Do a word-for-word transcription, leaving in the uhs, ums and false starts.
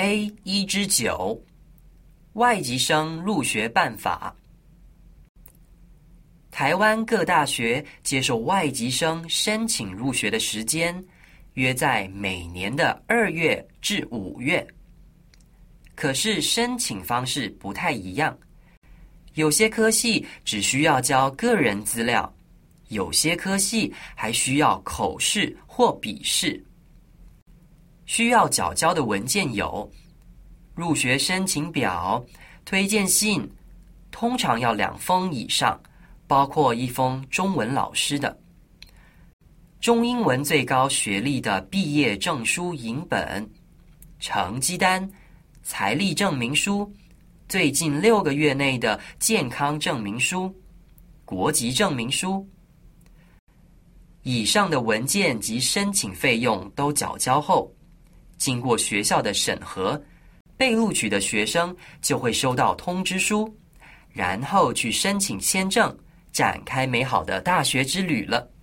A 一之九外籍生入学办法。台湾各大学接受外籍生申请入学的时间约在每年的二月至五月，可是申请方式不太一样，有些科系只需要交个人资料，有些科系还需要口试或笔试。需要缴交的文件有入学申请表、推荐信，通常要两封以上，包括一封中文老师的，中英文最高学历的毕业证书影本、成绩单、财力证明书、最近六个月内的健康证明书、国籍证明书。以上的文件及申请费用都缴交后，经过学校的审核，被录取的学生就会收到通知书，然后去申请签证，展开美好的大学之旅了。